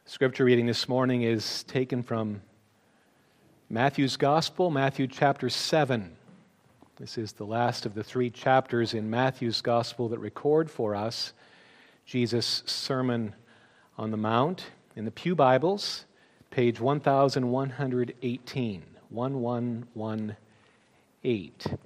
Scripture reading this morning is taken from Matthew's Gospel, Matthew chapter 7. This is the last of the three chapters in Matthew's Gospel that record for us Jesus' Sermon on the Mount. In the Pew Bibles, page 1118, 1118.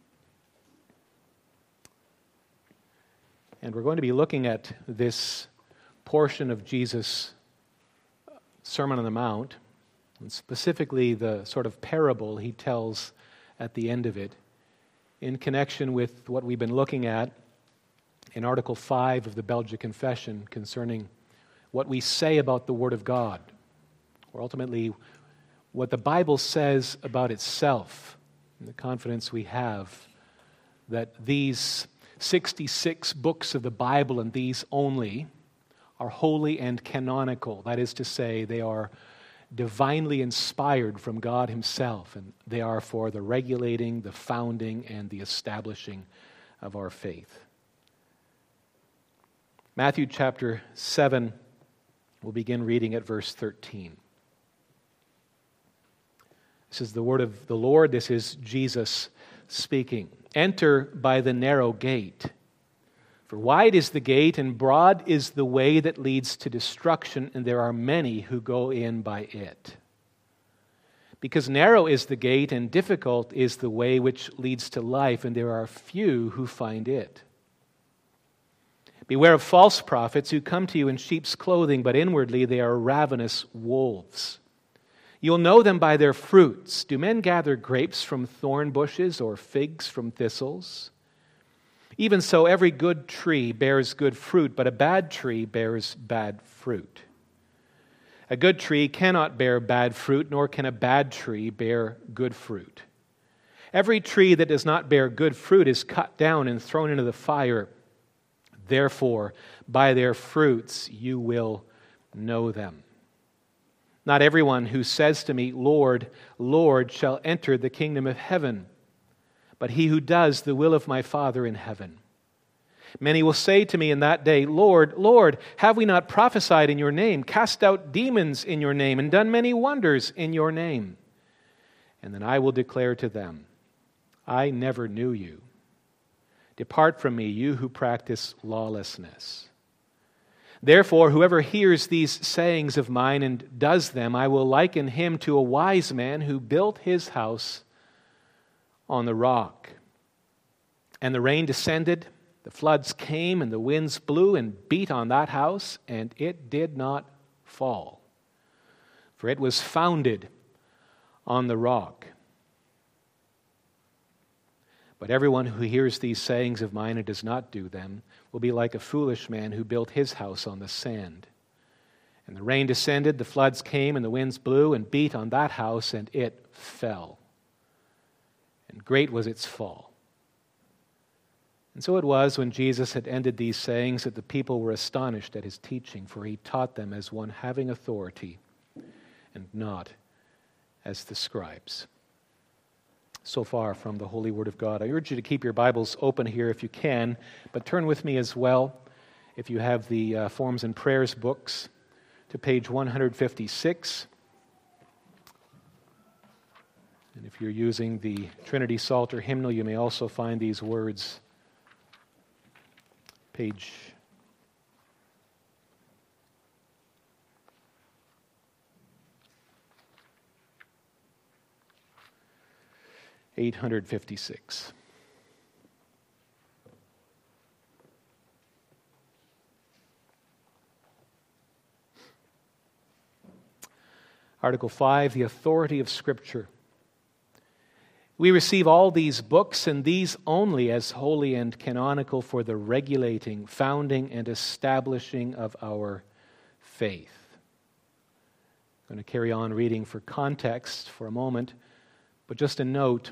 And we're going to be looking at this portion of Jesus' Sermon on the Mount, and specifically the sort of parable he tells at the end of it, in connection with what we've been looking at in Article 5 of the Belgic Confession concerning what we say about the Word of God, or ultimately what the Bible says about itself, and the confidence we have that these 66 books of the Bible, and these only, are holy and canonical. That is to say, they are divinely inspired from God Himself, and they are for the regulating, the founding, and the establishing of our faith. Matthew chapter 7, we'll begin reading at verse 13. This is the word of the Lord. This is Jesus speaking. Enter by the narrow gate. For wide is the gate and broad is the way that leads to destruction, and there are many who go in by it. Because narrow is the gate and difficult is the way which leads to life, and there are few who find it. Beware of false prophets who come to you in sheep's clothing, but inwardly they are ravenous wolves. You'll know them by their fruits. Do men gather grapes from thorn bushes or figs from thistles? Even so, every good tree bears good fruit, but a bad tree bears bad fruit. A good tree cannot bear bad fruit, nor can a bad tree bear good fruit. Every tree that does not bear good fruit is cut down and thrown into the fire. Therefore, by their fruits you will know them. Not everyone who says to me, Lord, Lord, shall enter the kingdom of heaven, but he who does the will of my Father in heaven. Many will say to me in that day, Lord, Lord, have we not prophesied in your name, cast out demons in your name, and done many wonders in your name? And then I will declare to them, I never knew you. Depart from me, you who practice lawlessness. Therefore, whoever hears these sayings of mine and does them, I will liken him to a wise man who built his house on the rock. And the rain descended, the floods came, and the winds blew and beat on that house, and it did not fall. For it was founded on the rock. But everyone who hears these sayings of mine and does not do them will be like a foolish man who built his house on the sand. And the rain descended, the floods came, and the winds blew and beat on that house, and it fell. And great was its fall. And so it was when Jesus had ended these sayings that the people were astonished at his teaching, for he taught them as one having authority and not as the scribes. So far from the Holy Word of God. I urge you to keep your Bibles open here if you can, but turn with me as well, if you have the Forms and Prayers books, to page 156. And if you're using the Trinity Psalter hymnal, you may also find these words, page 856. Article 5, the authority of Scripture. We receive all these books and these only as holy and canonical for the regulating, founding, and establishing of our faith. I'm going to carry on reading for context for a moment, but just a note.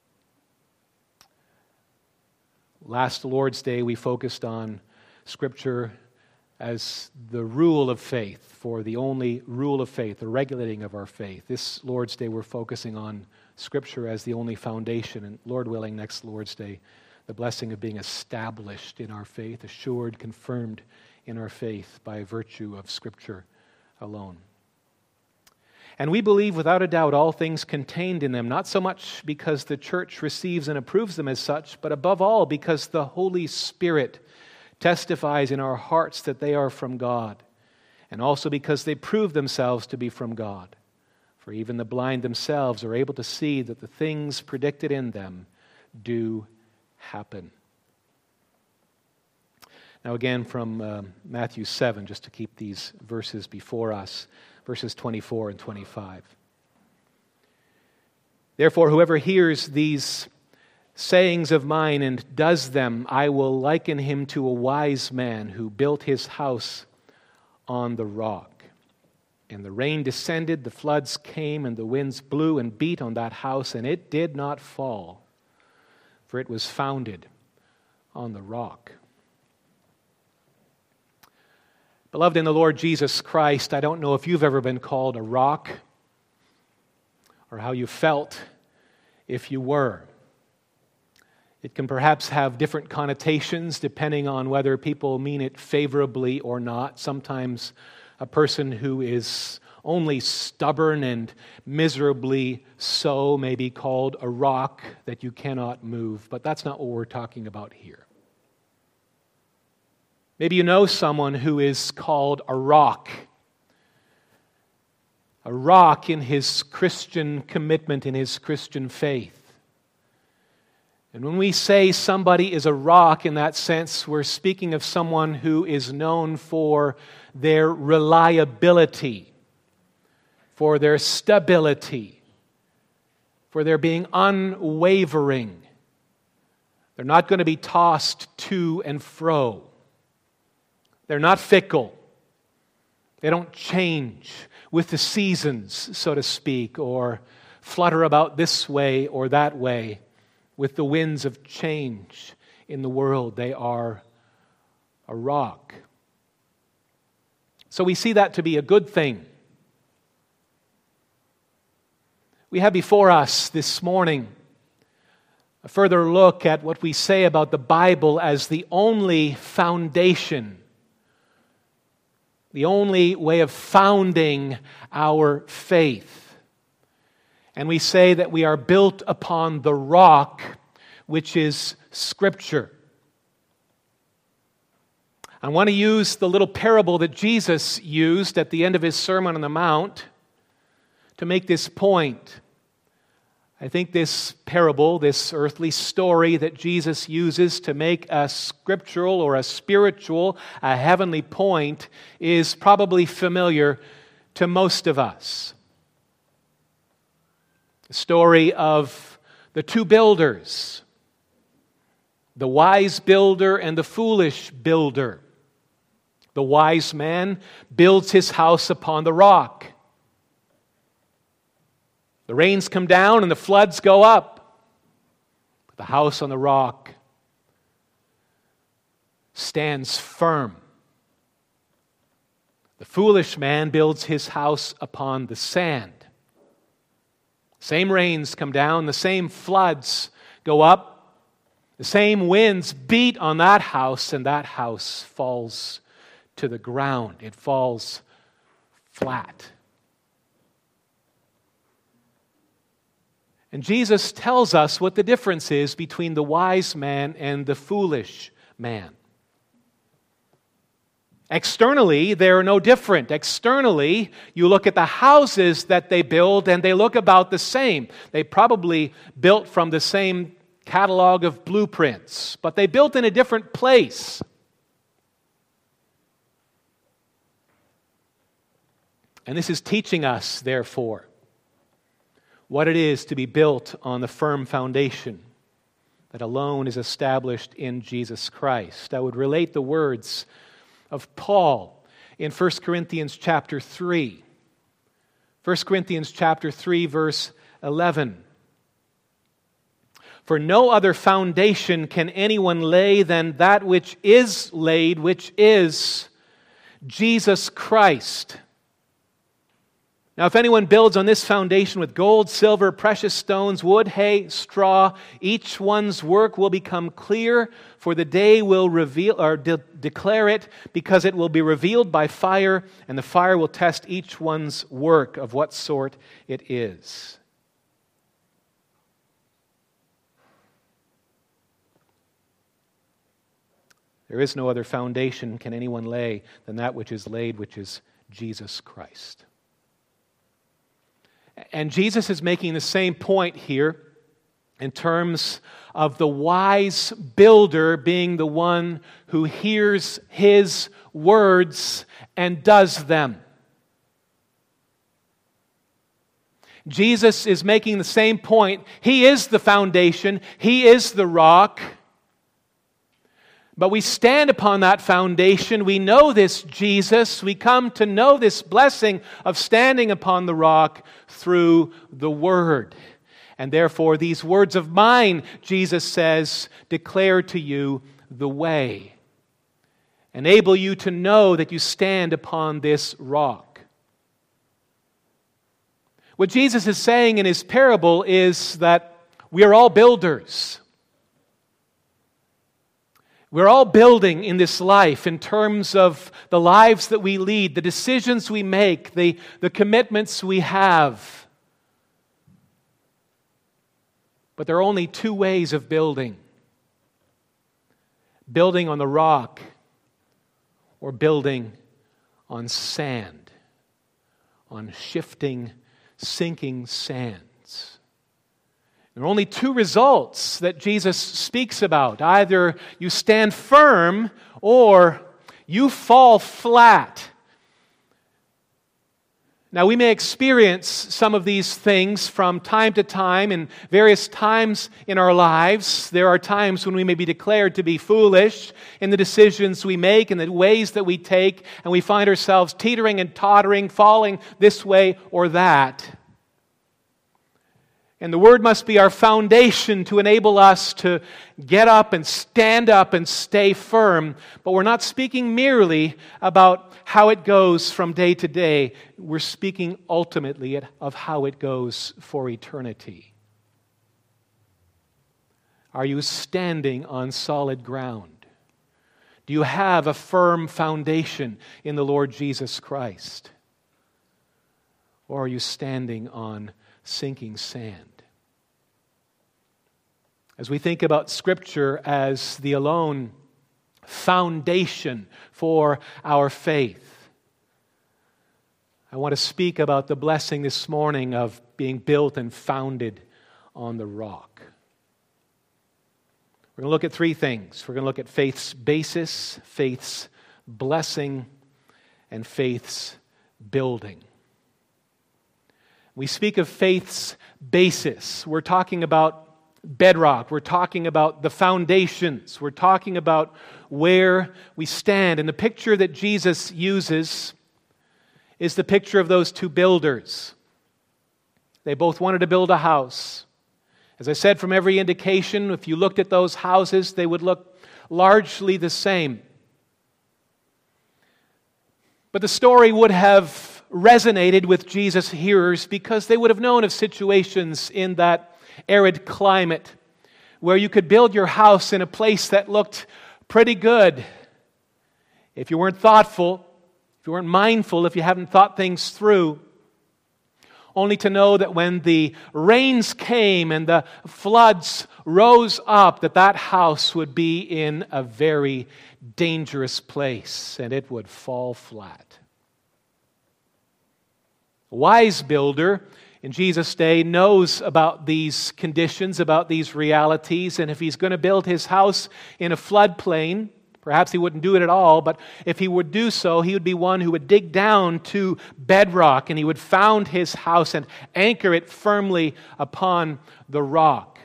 Last Lord's Day, we focused on Scripture as the rule of faith, for the only rule of faith, the regulating of our faith. This Lord's Day, we're focusing on Scripture as the only foundation, and Lord willing, next Lord's Day, the blessing of being established in our faith, assured, confirmed in our faith by virtue of Scripture alone. And we believe without a doubt all things contained in them, not so much because the church receives and approves them as such, but above all because the Holy Spirit testifies in our hearts that they are from God, and also because they prove themselves to be from God. For even the blind themselves are able to see that the things predicted in them do happen. Now again from Matthew 7, just to keep these verses before us, verses 24 and 25. Therefore, whoever hears these sayings of mine and does them, I will liken him to a wise man who built his house on the rock. And the rain descended, the floods came, and the winds blew and beat on that house, and it did not fall, for it was founded on the rock. Beloved in the Lord Jesus Christ, I don't know if you've ever been called a rock or how you felt if you were. It can perhaps have different connotations depending on whether people mean it favorably or not. Sometimes a person who is only stubborn and miserably so may be called a rock that you cannot move, but that's not what we're talking about here. Maybe you know someone who is called a rock in his Christian commitment, in his Christian faith. And when we say somebody is a rock in that sense, we're speaking of someone who is known for their reliability, for their stability, for their being unwavering. They're not going to be tossed to and fro. They're not fickle. They don't change with the seasons, so to speak, or flutter about this way or that way with the winds of change in the world. They are a rock. So we see that to be a good thing. We have before us this morning a further look at what we say about the Bible as the only foundation, the only way of founding our faith. And we say that we are built upon the rock, which is Scripture. I want to use the little parable that Jesus used at the end of his Sermon on the Mount to make this point. I think this parable, this earthly story that Jesus uses to make a scriptural or a spiritual, a heavenly point, is probably familiar to most of us. The story of the two builders, the wise builder and the foolish builder. The wise man builds his house upon the rock. The rains come down and the floods go up. But the house on the rock stands firm. The foolish man builds his house upon the sand. Same rains come down, the same floods go up, the same winds beat on that house, and that house falls to the ground. It falls flat. And Jesus tells us what the difference is between the wise man and the foolish man. Externally, they're no different. Externally, you look at the houses that they build and they look about the same. They probably built from the same catalog of blueprints, but they built in a different place. And this is teaching us, therefore, what it is to be built on the firm foundation that alone is established in Jesus Christ. I would relate the words of Paul in 1 Corinthians chapter 3. 1 Corinthians chapter 3, verse 11. For no other foundation can anyone lay than that which is laid, which is Jesus Christ. Now, if anyone builds on this foundation with gold, silver, precious stones, wood, hay, straw, each one's work will become clear, for the day will reveal or declare it, because it will be revealed by fire, and the fire will test each one's work of what sort it is. There is no other foundation can anyone lay than that which is laid, which is Jesus Christ. And Jesus is making the same point here in terms of the wise builder being the one who hears His words and does them. Jesus is making the same point. He is the foundation. He is the rock. But we stand upon that foundation. We know this Jesus. We come to know this blessing of standing upon the rock through the Word. And therefore, these words of mine, Jesus says, declare to you the way. Enable you to know that you stand upon this rock. What Jesus is saying in His parable is that we are all builders. We're all building in this life in terms of the lives that we lead, the decisions we make, the commitments we have. But there are only two ways of building. Building on the rock or building on sand, on shifting, sinking sands. There are only two results that Jesus speaks about. Either you stand firm or you fall flat. Now, we may experience some of these things from time to time in various times in our lives. There are times when we may be declared to be foolish in the decisions we make and the ways that we take, and we find ourselves teetering and tottering, falling this way or that. And the Word must be our foundation to enable us to get up and stand up and stay firm. But we're not speaking merely about how it goes from day to day. We're speaking ultimately of how it goes for eternity. Are you standing on solid ground? Do you have a firm foundation in the Lord Jesus Christ? Or are you standing on sinking sand? As we think about Scripture as the alone foundation for our faith, I want to speak about the blessing this morning of being built and founded on the rock. We're going to look at three things. We're going to look at faith's basis, faith's blessing, and faith's building. We speak of faith's basis. We're talking about bedrock. We're talking about the foundations. We're talking about where we stand. And the picture that Jesus uses is the picture of those two builders. They both wanted to build a house. As I said, from every indication, if you looked at those houses, they would look largely the same. But the story would have resonated with Jesus' hearers because they would have known of situations in that arid climate where you could build your house in a place that looked pretty good. If you weren't thoughtful, if you weren't mindful, if you haven't thought things through, only to know that when the rains came and the floods rose up, that house would be in a very dangerous place and it would fall flat. A wise builder in Jesus' day knows about these conditions, about these realities, and if he's going to build his house in a floodplain, perhaps he wouldn't do it at all, but if he would do so, he would be one who would dig down to bedrock and he would found his house and anchor it firmly upon the rock.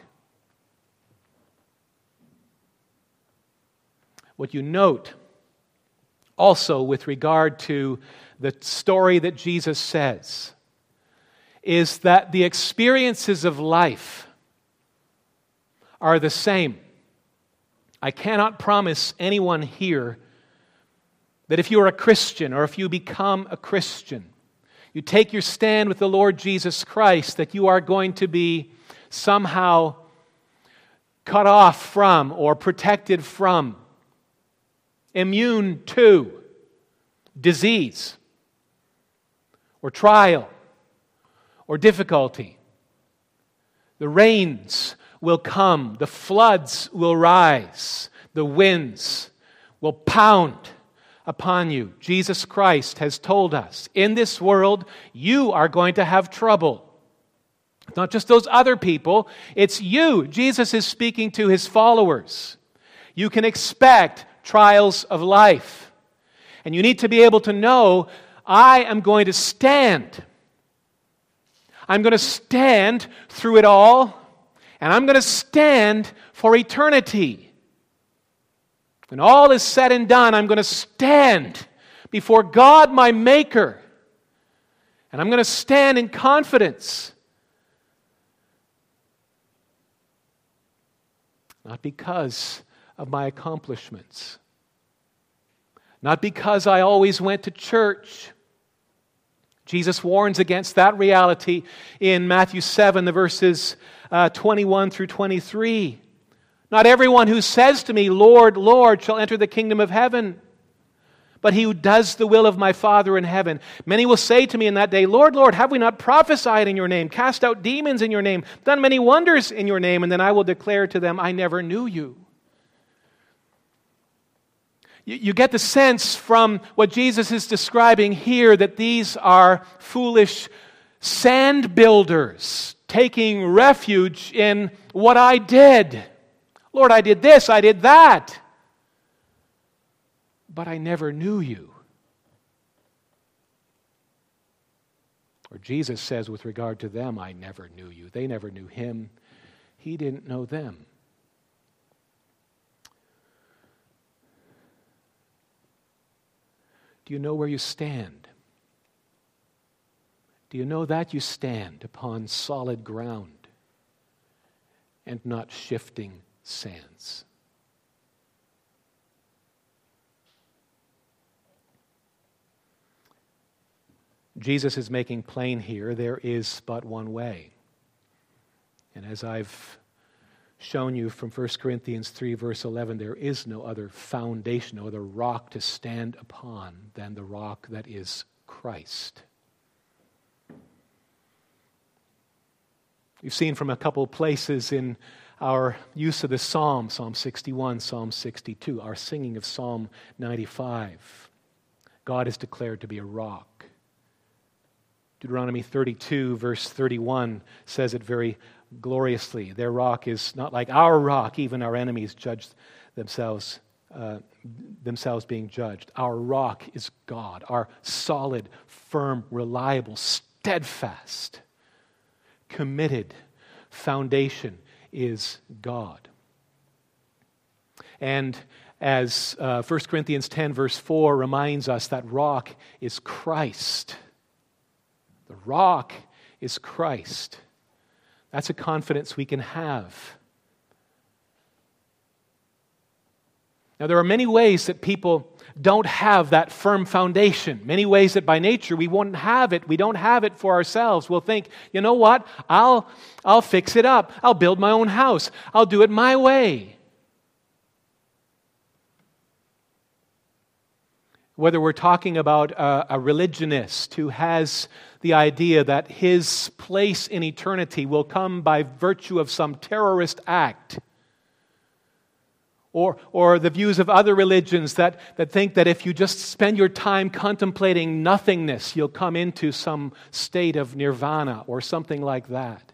What you note also with regard to the story that Jesus says is that the experiences of life are the same. I cannot promise anyone here that if you are a Christian or if you become a Christian, You take your stand with the Lord Jesus Christ, that you are going to be somehow cut off from or protected from, immune to disease or trial or difficulty. The rains will come, the floods will rise, the winds will pound upon you. Jesus Christ has told us, in this world, you are going to have trouble. It's not just those other people, it's you. Jesus is speaking to his followers. You can expect trials of life. And you need to be able to know, I am going to stand. I'm going to stand through it all, and I'm going to stand for eternity. When all is said and done, I'm going to stand before God, my Maker. And I'm going to stand in confidence. Not because of my accomplishments. Not because I always went to church. Jesus warns against that reality in Matthew 7, the verses 21 through 23. Not everyone who says to me, Lord, Lord, shall enter the kingdom of heaven, but he who does the will of my Father in heaven. Many will say to me in that day, Lord, Lord, have we not prophesied in your name, cast out demons in your name, done many wonders in your name? And then I will declare to them, I never knew you. You get the sense from what Jesus is describing here that these are foolish sand builders taking refuge in what I did. Lord, I did this, I did that, but I never knew you. Or Jesus says with regard to them, I never knew you. They never knew him. He didn't know them. Do you know where you stand? Do you know that you stand upon solid ground and not shifting sands? Jesus is making plain here there is but one way. And as I've shown you from 1 Corinthians 3 verse 11, there is no other foundation, no other rock to stand upon than the rock that is Christ. You've seen from a couple places in our use of the Psalm, Psalm 61, Psalm 62, our singing of Psalm 95. God is declared to be a rock. Deuteronomy 32, verse 31 says it very gloriously. Their rock is not like our rock, even our enemies judge themselves being judged. Our rock is God, our solid, firm, reliable, steadfast, committed foundation is God. And as 1 Corinthians 10 verse 4 reminds us, that rock is Christ. The rock is Christ. That's a confidence we can have. Now, there are many ways that people don't have that firm foundation. Many ways that by nature we won't have it. We don't have it for ourselves. We'll think, you know what? I'll fix it up. I'll build my own house. I'll do it my way. Whether we're talking about a religionist who has the idea that his place in eternity will come by virtue of some terrorist act, or the views of other religions that think that if you just spend your time contemplating nothingness, you'll come into some state of nirvana or something like that.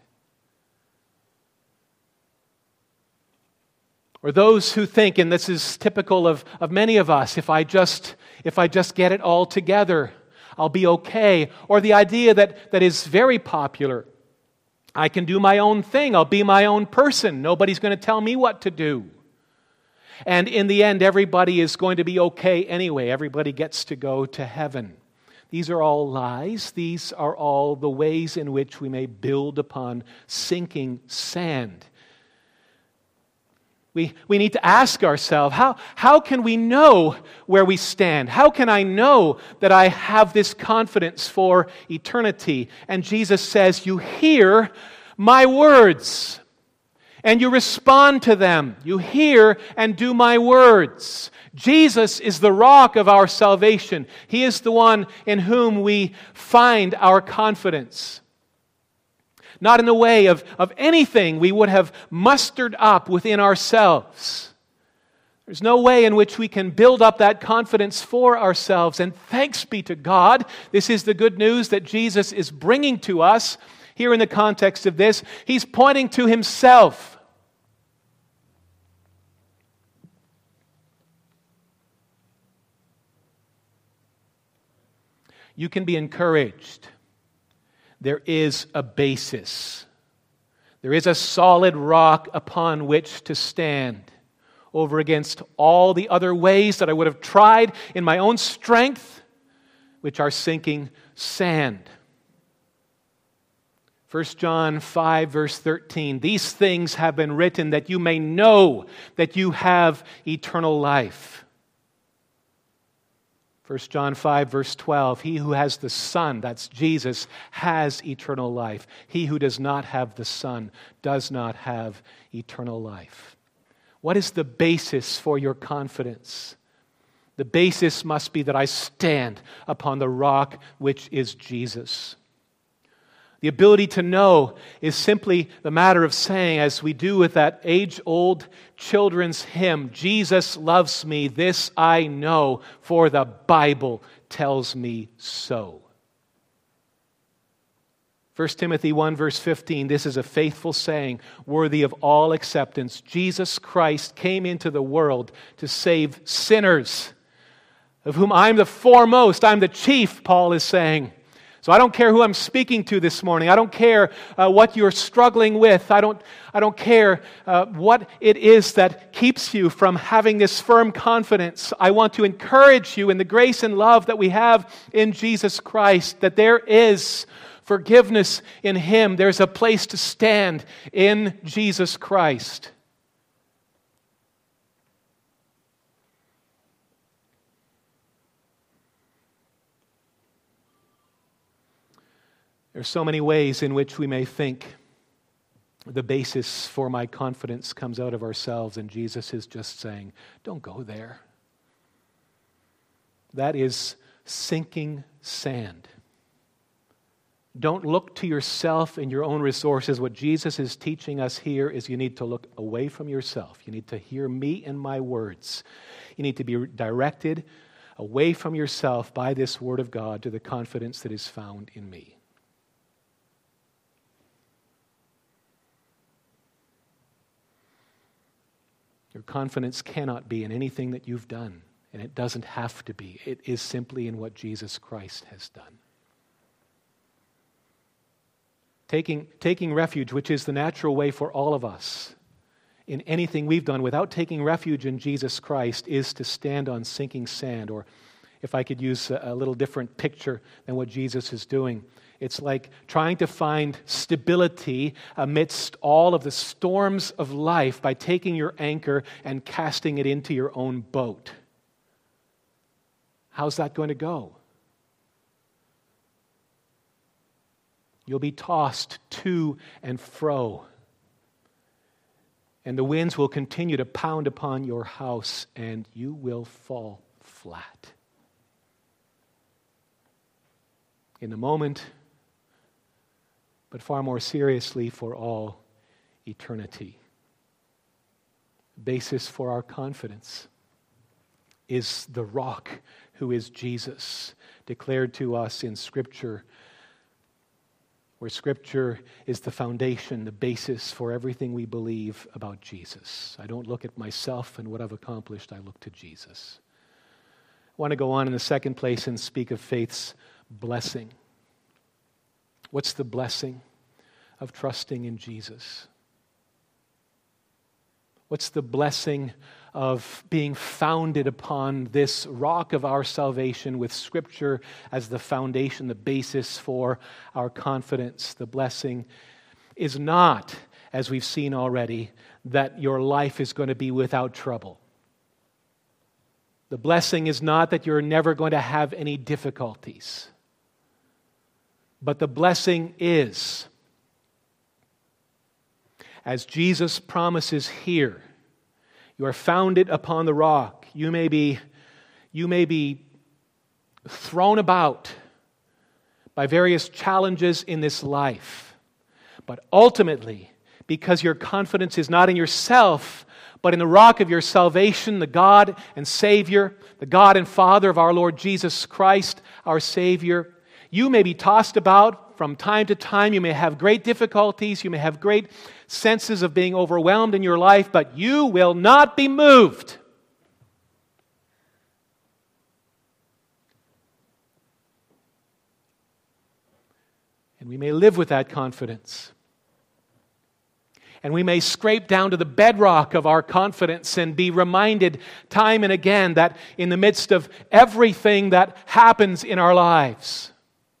Or those who think, and this is typical of many of us, if I just get it all together, I'll be okay. Or the idea that is very popular, I can do my own thing, I'll be my own person, nobody's going to tell me what to do. And in the end, everybody is going to be okay anyway. Everybody gets to go to heaven. These are all lies. These are all the ways in which we may build upon sinking sand. We need to ask ourselves, how can we know where we stand? How can I know that I have this confidence for eternity? And Jesus says, you hear my words and you respond to them. You hear and do my words. Jesus is the rock of our salvation. He is the one in whom we find our confidence. Not in the way of anything we would have mustered up within ourselves. There's no way in which we can build up that confidence for ourselves. And thanks be to God, this is the good news that Jesus is bringing to us. Here in the context of this, He's pointing to Himself. You can be encouraged. There is a basis. There is a solid rock upon which to stand over against all the other ways that I would have tried in my own strength, which are sinking sand. 1 John 5, verse 13, these things have been written that you may know that you have eternal life. 1 John 5, verse 12, he who has the Son, that's Jesus, has eternal life. He who does not have the Son does not have eternal life. What is the basis for your confidence? The basis must be that I stand upon the rock which is Jesus. The ability to know is simply the matter of saying, as we do with that age-old children's hymn, Jesus loves me, this I know, for the Bible tells me so. 1 Timothy 1 verse 15, this is a faithful saying, worthy of all acceptance. Jesus Christ came into the world to save sinners, of whom I'm the foremost, I'm the chief, Paul is saying. So I don't care who I'm speaking to this morning. I don't care what you're struggling with. I don't care what it is that keeps you from having this firm confidence. I want to encourage you in the grace and love that we have in Jesus Christ, that there is forgiveness in Him. There's a place to stand in Jesus Christ. There are so many ways in which we may think the basis for my confidence comes out of ourselves, and Jesus is just saying, don't go there. That is sinking sand. Don't look to yourself and your own resources. What Jesus is teaching us here is you need to look away from yourself. You need to hear me and my words. You need to be directed away from yourself by this Word of God to the confidence that is found in me. Your confidence cannot be in anything that you've done, and it doesn't have to be. It is simply in what Jesus Christ has done. Taking refuge, which is the natural way for all of us, in anything we've done without taking refuge in Jesus Christ, is to stand on sinking sand. Or if I could use a little different picture than what Jesus is doing, it's like trying to find stability amidst all of the storms of life by taking your anchor and casting it into your own boat. How's that going to go? You'll be tossed to and fro, and the winds will continue to pound upon your house, and you will fall flat. In the moment, but far more seriously for all eternity. The basis for our confidence is the rock who is Jesus, declared to us in Scripture, where Scripture is the foundation, the basis for everything we believe about Jesus. I don't look at myself and what I've accomplished, I look to Jesus. I want to go on in the second place and speak of faith's blessing. What's the blessing of trusting in Jesus? What's the blessing of being founded upon this rock of our salvation with Scripture as the foundation, the basis for our confidence? The blessing is not, as we've seen already, that your life is going to be without trouble. The blessing is not that you're never going to have any difficulties. But the blessing is, as Jesus promises here, you are founded upon the rock. You may be thrown about by various challenges in this life. But ultimately, because your confidence is not in yourself, but in the rock of your salvation, the God and Savior, the God and Father of our Lord Jesus Christ, our Savior, you may be tossed about from time to time. You may have great difficulties. You may have great senses of being overwhelmed in your life, but you will not be moved. And we may live with that confidence. And we may scrape down to the bedrock of our confidence and be reminded time and again that in the midst of everything that happens in our lives,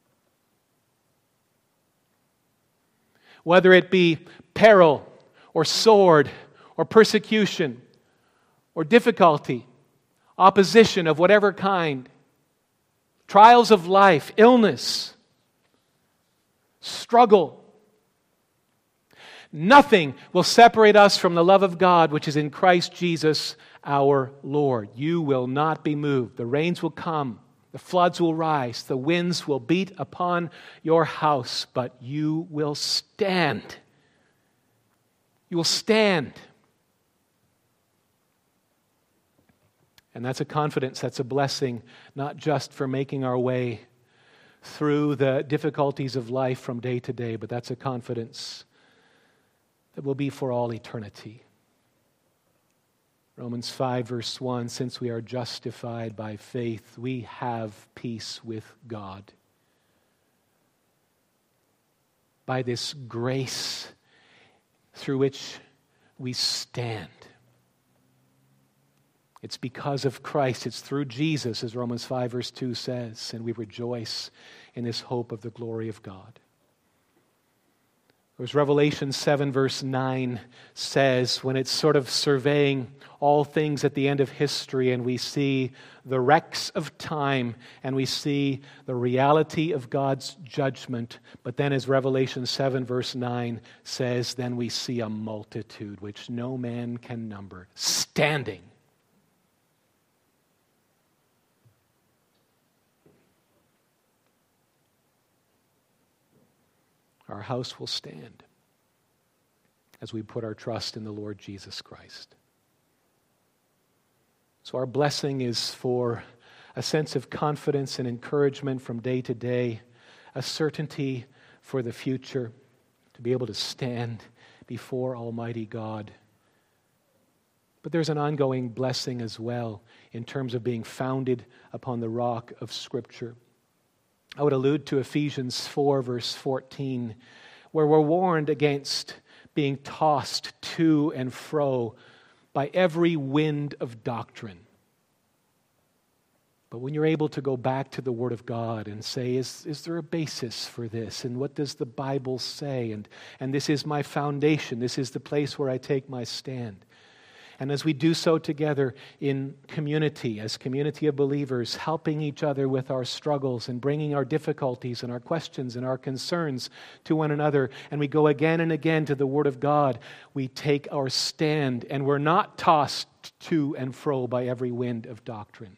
whether it be peril or sword or persecution or difficulty, opposition of whatever kind, trials of life, illness, struggle, nothing will separate us from the love of God which is in Christ Jesus our Lord. You will not be moved. The rains will come. The floods will rise. The winds will beat upon your house. But you will stand. You will stand. And that's a confidence, that's a blessing, not just for making our way through the difficulties of life from day to day, but that's a confidence that will be for all eternity. Romans 5 verse 1, since we are justified by faith, we have peace with God. By this grace through which we stand. It's because of Christ, it's through Jesus, as Romans 5 verse 2 says, and we rejoice in this hope of the glory of God. As Revelation 7 verse 9 says, when it's sort of surveying all things at the end of history and we see the wrecks of time and we see the reality of God's judgment, but then as Revelation 7 verse 9 says, then we see a multitude which no man can number, standing. Our house will stand as we put our trust in the Lord Jesus Christ. So our blessing is for a sense of confidence and encouragement from day to day, a certainty for the future, to be able to stand before Almighty God. But there's an ongoing blessing as well in terms of being founded upon the rock of Scripture. I would allude to Ephesians 4, verse 14, where we're warned against being tossed to and fro by every wind of doctrine. But when you're able to go back to the Word of God and say, is there a basis for this? And what does the Bible say? And this is my foundation. This is the place where I take my stand. And as we do so together in community, as community of believers, helping each other with our struggles and bringing our difficulties and our questions and our concerns to one another, and we go again and again to the Word of God, we take our stand, and we're not tossed to and fro by every wind of doctrine.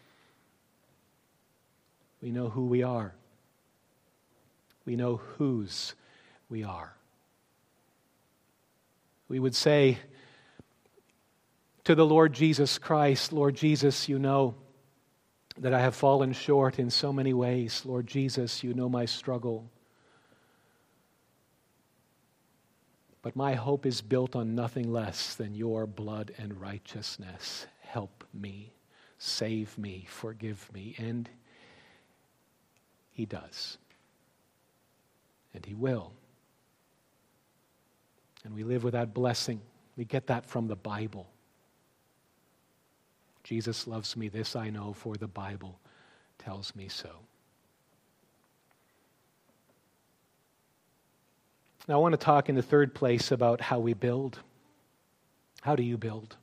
We know who we are. We know whose we are. We would say to the Lord Jesus Christ, Lord Jesus, you know that I have fallen short in so many ways. Lord Jesus, you know my struggle. But my hope is built on nothing less than your blood and righteousness. Help me, save me, forgive me. And He does. And He will. And we live with that blessing. We get that from the Bible. Jesus loves me, this I know, for the Bible tells me so. Now I want to talk in the third place about how we build. How do you build?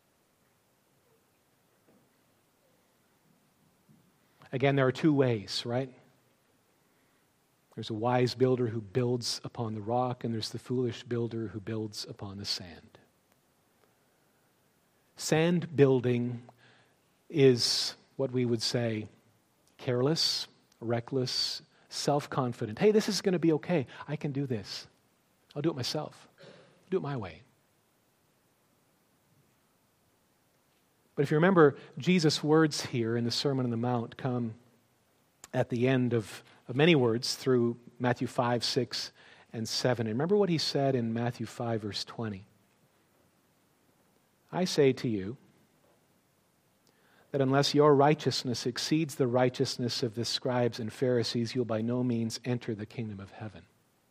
Again, there are two ways, right? There's a wise builder who builds upon the rock, and there's the foolish builder who builds upon the sand. Sand building is what we would say careless, reckless, self-confident. Hey, this is going to be okay. I can do this. I'll do it myself. I'll do it my way. But if you remember, Jesus' words here in the Sermon on the Mount come at the end of many words through Matthew 5, 6, and 7. And remember what he said in Matthew 5, verse 20. I say to you that unless your righteousness exceeds the righteousness of the scribes and Pharisees, you'll by no means enter the kingdom of heaven.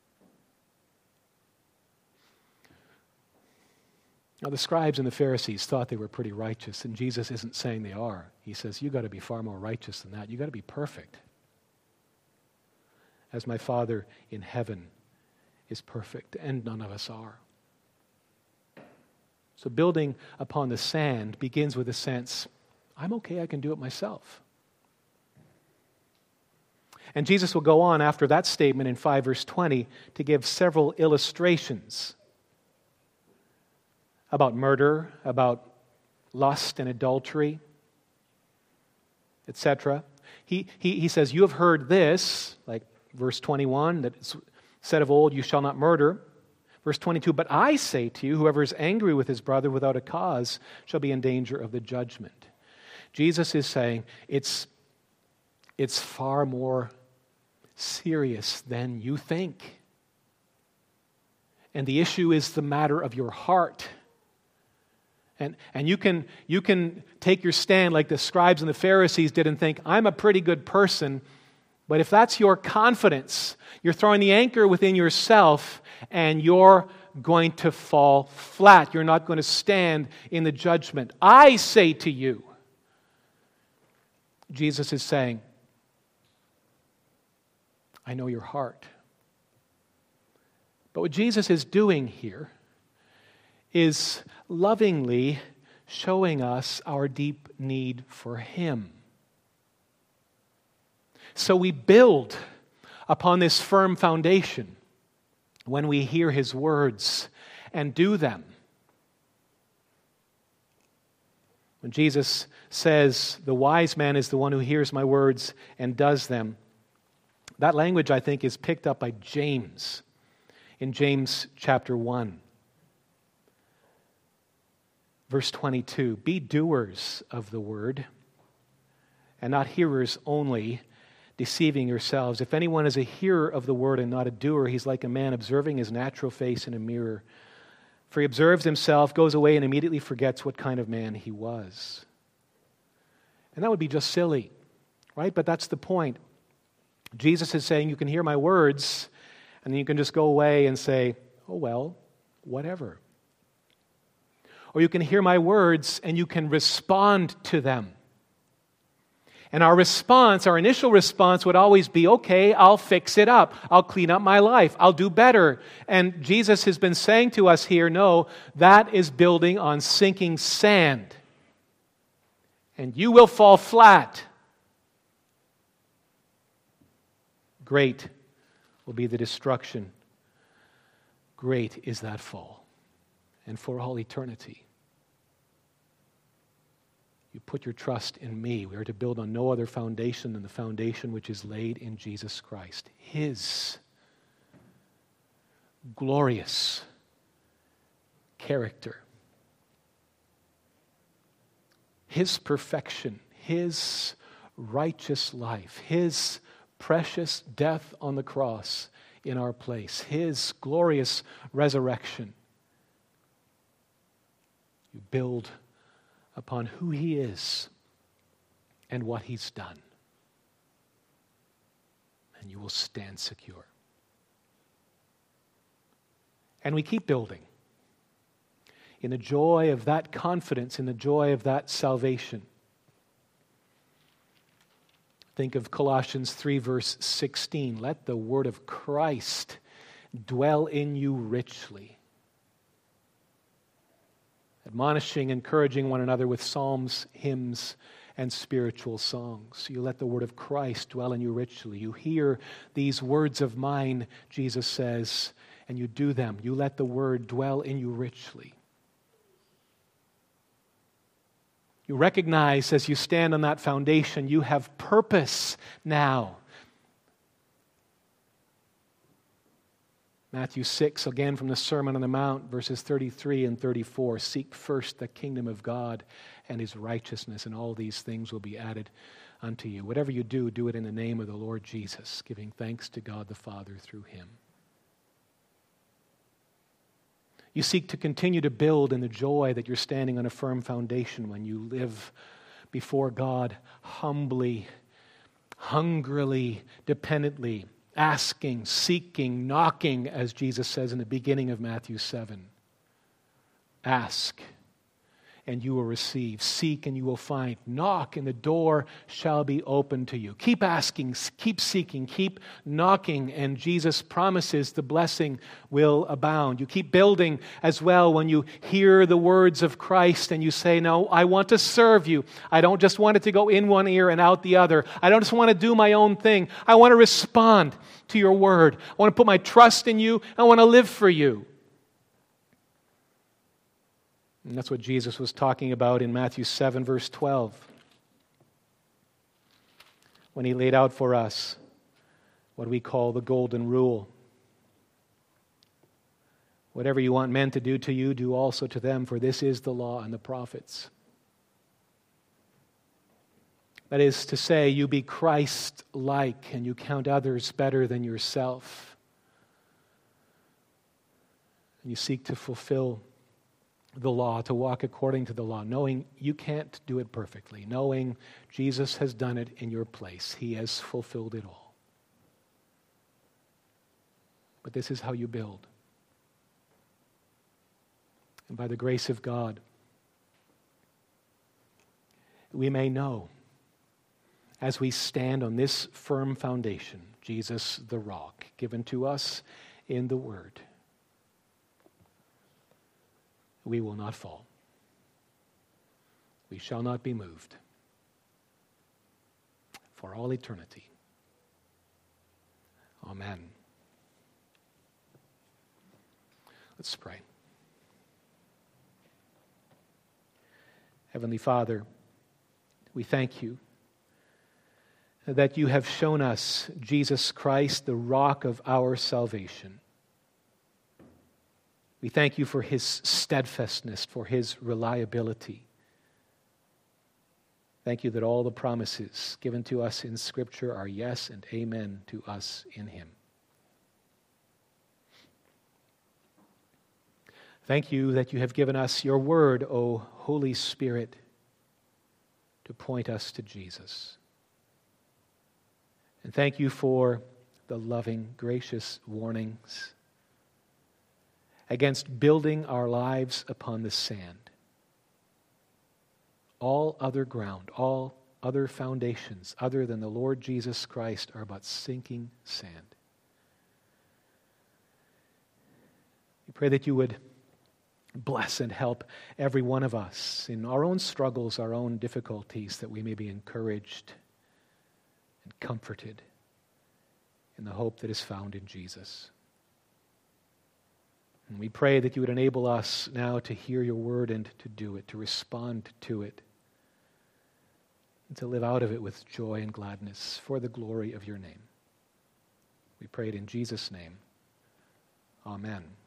Now, the scribes and the Pharisees thought they were pretty righteous, and Jesus isn't saying they are. He says, you've got to be far more righteous than that. You've got to be perfect, as my Father in heaven is perfect, and none of us are. So building upon the sand begins with a sense, I'm okay, I can do it myself. And Jesus will go on after that statement in 5 verse 20 to give several illustrations about murder, about lust and adultery, etc. He says, you have heard this, like verse 21, that it's said of old, you shall not murder. Verse 22, but I say to you, whoever is angry with his brother without a cause shall be in danger of the judgment. Jesus is saying it's far more serious than you think. And the issue is the matter of your heart. And you can take your stand like the scribes and the Pharisees did and think, I'm a pretty good person. But if that's your confidence, you're throwing the anchor within yourself and you're going to fall flat. You're not going to stand in the judgment. I say to you, Jesus is saying, I know your heart. But what Jesus is doing here is lovingly showing us our deep need for Him. So we build upon this firm foundation when we hear His words and do them. When Jesus says, the wise man is the one who hears my words and does them, that language, I think, is picked up by James in James chapter 1. Verse 22, be doers of the word and not hearers only, deceiving yourselves. If anyone is a hearer of the word and not a doer, he's like a man observing his natural face in a mirror. For he observes himself, goes away, and immediately forgets what kind of man he was. And that would be just silly, right? But that's the point. Jesus is saying, you can hear my words, and then you can just go away and say, oh well, whatever. Or you can hear my words and you can respond to them. And our response, our initial response would always be, okay, I'll fix it up. I'll clean up my life. I'll do better. And Jesus has been saying to us here, no, that is building on sinking sand. And you will fall flat. Great will be the destruction. Great is that fall. And for all eternity. You put your trust in me. We are to build on no other foundation than the foundation which is laid in Jesus Christ. His glorious character. His perfection. His righteous life. His precious death on the cross in our place. His glorious resurrection. You build upon who He is and what He's done. And you will stand secure. And we keep building in the joy of that confidence, in the joy of that salvation. Think of Colossians 3 verse 16. Let the word of Christ dwell in you richly. admonishing, encouraging one another with psalms, hymns, and spiritual songs. You let the word of Christ dwell in you richly. You hear these words of mine, Jesus says, and you do them. You let the word dwell in you richly. You recognize as you stand on that foundation, you have purpose now. Matthew 6, again from the Sermon on the Mount, verses 33 and 34. Seek first the kingdom of God and His righteousness, and all these things will be added unto you. Whatever you do, do it in the name of the Lord Jesus, giving thanks to God the Father through Him. You seek to continue to build in the joy that you're standing on a firm foundation when you live before God humbly, hungrily, dependently, asking, seeking, knocking, as Jesus says in the beginning of Matthew 7. Ask, and you will receive. Seek, and you will find. Knock, and the door shall be opened to you. Keep asking, keep seeking, keep knocking, and Jesus promises the blessing will abound. You keep building as well when you hear the words of Christ and you say, no, I want to serve you. I don't just want it to go in one ear and out the other. I don't just want to do my own thing. I want to respond to your word. I want to put my trust in you. I want to live for you. And that's what Jesus was talking about in Matthew 7, verse 12. When He laid out for us what we call the golden rule. Whatever you want men to do to you, do also to them, for this is the law and the prophets. That is to say, you be Christ-like and you count others better than yourself. And you seek to fulfill the law, to walk according to the law, knowing you can't do it perfectly, knowing Jesus has done it in your place. He has fulfilled it all. But this is how you build. And by the grace of God, we may know, as we stand on this firm foundation, Jesus the rock, given to us in the Word, we will not fall. We shall not be moved for all eternity. Amen. Let's pray. Heavenly Father, we thank you that you have shown us Jesus Christ, the rock of our salvation. We thank you for His steadfastness, for His reliability. Thank you that all the promises given to us in Scripture are yes and amen to us in Him. Thank you that you have given us your word, O Holy Spirit, to point us to Jesus. And thank you for the loving, gracious warnings against building our lives upon the sand. All other ground, all other foundations other than the Lord Jesus Christ are but sinking sand. We pray that you would bless and help every one of us in our own struggles, our own difficulties, that we may be encouraged and comforted in the hope that is found in Jesus. And we pray that you would enable us now to hear your word and to do it, to respond to it, and to live out of it with joy and gladness for the glory of your name. We pray it in Jesus' name. Amen.